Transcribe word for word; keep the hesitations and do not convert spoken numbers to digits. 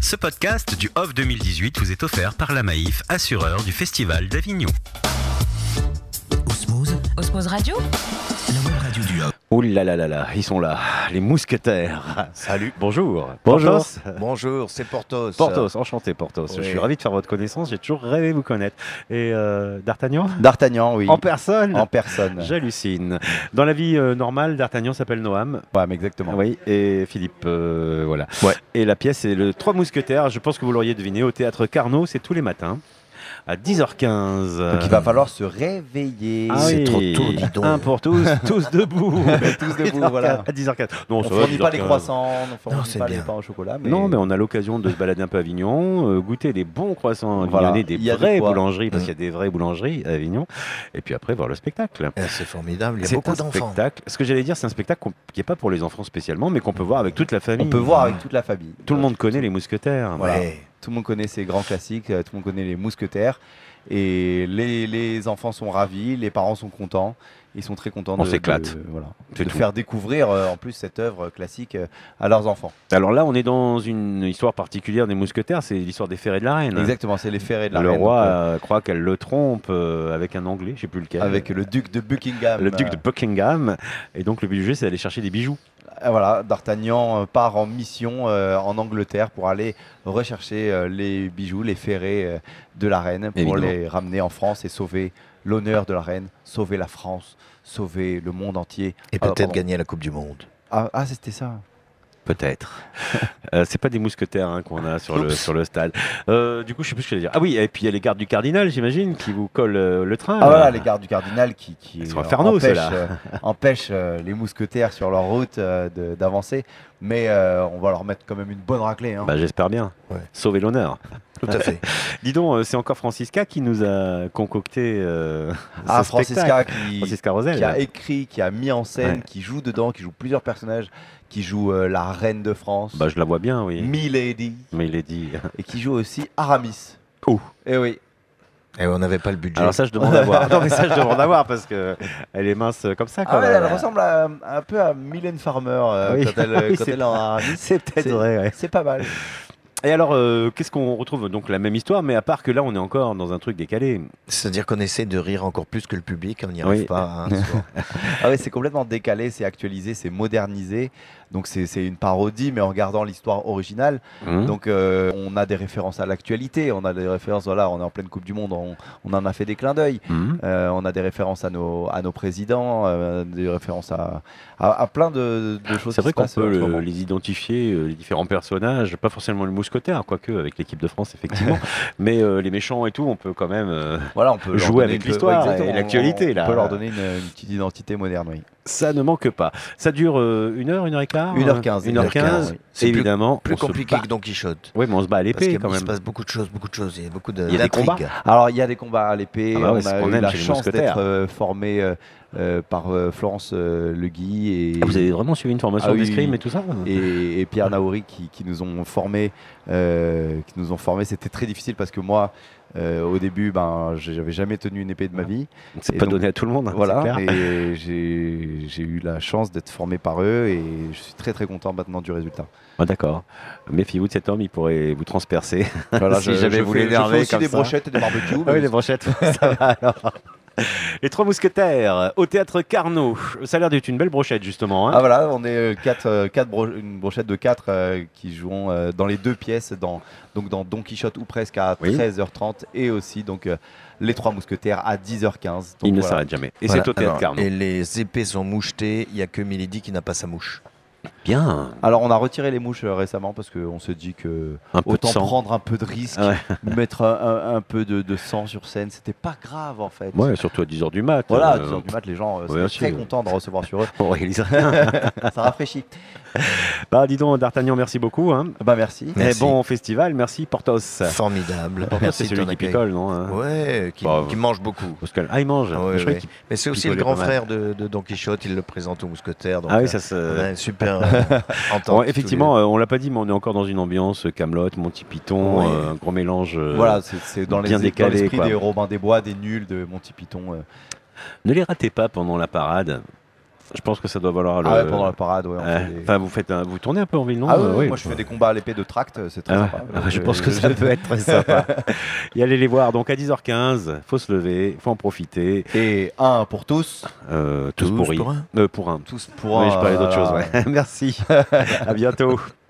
Ce podcast du Off deux mille dix-huit vous est offert par la Maïf, assureur du Festival d'Avignon. Osmose, Osmose Radio, la web radio du Off. Ouh là là là là, ils sont là, les mousquetaires. Salut. Bonjour. Bonjour. Porthos. Bonjour, c'est Porthos. Porthos, enchanté Porthos. Oui. Je suis ravi de faire votre connaissance, j'ai toujours rêvé de vous connaître. Et euh, D'Artagnan D'Artagnan, oui. En personne En personne. J'hallucine. Dans la vie euh, normale, D'Artagnan s'appelle Noam. Ouais, mais exactement. Oui, et Philippe, euh, voilà. Ouais. Et la pièce, c'est le Trois Mousquetaires. Je pense que vous l'auriez deviné, au théâtre Carnot, c'est tous les matins, à dix heures quinze. Donc il va falloir se réveiller. Ah C'est oui. trop tôt, dis donc. Un pour tous, tous debout. Tous debout, voilà. À dix heures quinze. Non, On ça ne va, fournit pas les dix heures quinze. croissants, on ne fournit Non, c'est pas bien. les pains au chocolat. Mais... Non, mais on a l'occasion de se balader un peu à Avignon, euh, goûter des bons croissants Voilà. avignonnais, des Il y a de vraies quoi. boulangeries, parce Mmh. qu'il y a des vraies boulangeries à Avignon, et puis après voir le spectacle. Eh, c'est formidable, il y a C'est beaucoup un d'enfants. spectacle. Ce que j'allais dire, c'est un spectacle qu'on- qui n'est pas pour les enfants spécialement, mais qu'on peut voir avec toute la famille. on peut voir avec toute la famille. Tout le monde connaît les mousquetaires. Voilà. Ouais. Tout le monde connaît ces grands classiques, euh, tout le monde connaît les mousquetaires. Et les, les enfants sont ravis, les parents sont contents. Ils sont très contents On de, s'éclate. de- voilà, C'est de tout. faire découvrir euh, en plus cette œuvre classique euh, à leurs enfants. Alors là, on est dans une histoire particulière des mousquetaires, c'est l'histoire des ferrets de la reine. Exactement, c'est les ferrets de la le reine. roi donc, euh, euh, croit qu'elle le trompe euh, avec un anglais, je ne sais plus lequel. avec le duc de Buckingham. le duc de euh, Buckingham. Et donc le but du jeu, c'est d'aller chercher des bijoux. Euh, Voilà, D'Artagnan euh, part en mission euh, en Angleterre pour aller rechercher euh, les bijoux, les ferrets euh, de la reine, pour Évidemment. les ramener en France et sauver l'honneur de la reine, sauver la France, sauver le monde entier. Et Ah, peut-être pardon. gagner la Coupe du Monde. Ah, ah, c'était ça. Peut-être. euh, c'est pas des mousquetaires hein, qu'on a sur le, Oups. sur le stade. Euh, du coup, je sais plus ce que je vais dire. Ah oui, et puis il y a les gardes du cardinal, j'imagine, qui vous collent euh, le train. Ah là. voilà, les gardes du cardinal qui, qui Ils sont euh, infernaux, empêchent, ceux-là. euh, empêchent, euh, les mousquetaires sur leur route euh, de- d'avancer. Mais euh, on va leur mettre quand même une bonne raclée. Hein. Bah, j'espère bien. Ouais. Sauver l'honneur. Tout à fait. Dis donc, euh, c'est encore Francisca qui nous a concocté euh, ah, ce Francisca spectacle. qui, Francisca Rosel. qui a écrit, qui a mis en scène, Ouais. qui joue dedans, qui joue plusieurs personnages, qui joue euh, la reine de France, Bah, je la vois bien, oui. Milady, Mais il est dit. et qui joue aussi Aramis. Oh. Et oui. Et on n'avait pas le budget. Alors ça, je demande à voir. Non, mais ça, je demande à voir parce que elle est mince comme ça. Ah Quand ouais, même. elle ressemble à- un peu à Mylène Farmer euh, Oui. quand elle, Oui, quand c'est elle est en Aramis. C'est peut-être C'est- vrai, ouais. C'est pas mal. Et alors, euh, qu'est-ce qu'on retrouve? Donc la même histoire, mais à part que là, on est encore dans un truc décalé. C'est-à-dire qu'on essaie de rire encore plus que le public, on n'y arrive Oui. pas. hein, souvent. Ah ouais, c'est complètement décalé, c'est actualisé, c'est modernisé. Donc c'est c'est une parodie, mais en regardant l'histoire originale. Hum. Donc euh, on a des références à l'actualité, on a des références, voilà, on est en pleine Coupe du Monde, on, on en a fait des clins d'œil. Hum. Euh, on a des références à nos, à nos présidents, euh, des références à, à, à plein de, de choses. C'est vrai qui se qu'on passent en peut ce le- moment. les identifier, euh, les différents personnages, pas forcément le mousquetaire, quoique avec l'équipe de France, effectivement, mais euh, les méchants et tout, on peut quand même. euh, Voilà, on peut leur jouer donner avec une- l'histoire ouais, exactement, et l'actualité, on- on là. peut leur donner une, une petite identité moderne, oui. Ça ne manque pas. Ça dure euh, une heure, une heure et quart Une heure quinze, Une heure quinze, oui. C'est plus- évidemment. Plus on se compliqué bat. que Don Quichotte. Oui, mais on se bat à Parce l'épée qu'il quand se même. passe beaucoup de choses, beaucoup de choses. Il y a beaucoup de Il y a des d'intrigues. combats. Alors, il y a des combats à l'épée. Ah bah ouais, on c'est a ce qu'on eu aime la chez les chance mousquetaires. d'être euh, formé euh, euh, par euh, Florence euh, Le Guy et, Ah, vous avez vraiment suivi une formation Ah oui, d'escrime oui. et tout ça et, et Pierre Naouri qui, qui nous ont formés. euh, qui nous ont formés. C'était très difficile parce que moi, euh, au début, ben, j'avais jamais tenu une épée de ma vie. C'est Et pas donc, donné à tout le monde. hein, Voilà, c'est clair. et j'ai j'ai eu la chance d'être formé par eux et je suis très très content maintenant du résultat. Ah, d'accord. Méfiez-vous de cet homme, il pourrait vous transpercer. Voilà, Si jamais vous fais- l'énervez je fais aussi comme des ça. brochettes et des barbecues. Ah oui, les brochettes, ça va alors. Les Trois Mousquetaires au théâtre Carnot. Ça a l'air d'être une belle brochette justement. Hein. Ah voilà, on est euh, quatre, euh, quatre bro- une brochette de quatre euh, qui joueront euh, dans les deux pièces, dans, donc dans Don Quichotte ou presque à Oui. treize heures trente et aussi donc euh, les Trois Mousquetaires à dix heures quinze. Donc, il ne voilà. s'arrête jamais. Et Voilà. c'est au théâtre Alors, Carnot. Et les épées sont mouchetées, il n'y a que Milady qui n'a pas sa mouche. Bien. Alors on a retiré les mouches euh, récemment parce qu'on se dit que Un peu de autant sang. prendre un peu de risque, Ah ouais. mettre un, un- un peu de, de sang sur scène, c'était pas grave en fait. Ouais, surtout à dix heures du mat. Voilà, à euh, dix heures du mat, les gens euh, ouais, sont très sûr. contents de recevoir sur eux. On réalise rien. Ça rafraîchit. Bah, dis donc, D'Artagnan, merci beaucoup. Hein. Bah merci. Merci. Et bon festival, merci Porthos. Formidable. Porthos, Merci c'est de celui ton qui accueil. picole, non hein Ouais, qui, Bah, qui mange beaucoup. Parce que- Ah, il mange. Ah ouais, Je croyais ouais. qu'il- Mais c'est aussi le picolait grand pas mal. frère de, de Don Quichotte, il le présente aux mousquetaires. Donc, Ah oui, euh, ça se. on a une super euh, entente. Bon, tous effectivement, euh, on l'a pas dit, mais on est encore dans une ambiance Camelot, Monty Python, Oui. euh, un gros mélange. euh, Voilà, c'est c'est dans les- bien dans décalé, l'esprit quoi. des Robin des Bois, des nuls, de Monty Python. euh. Ne les ratez pas pendant la parade. Je pense que ça doit valoir le. Ah ouais, pendant la parade, ouais. on Ouais. fait des- Enfin, vous faites, un- vous tournez un peu en ville, non Ah ouais, Euh, ouais, oui. moi je fais des combats à l'épée de tract, c'est très Ah ouais. sympa. Ah, je Euh, pense que ça je- peut être très sympa. Y aller les voir. Donc à dix heures quinze, faut se lever, faut en profiter. Et un pour tous, Euh, tous, Tous pour, y- pour un. Euh, pour un. tous pour Oui, un. je parlais d'autre chose. voilà. Ouais. Merci. À bientôt.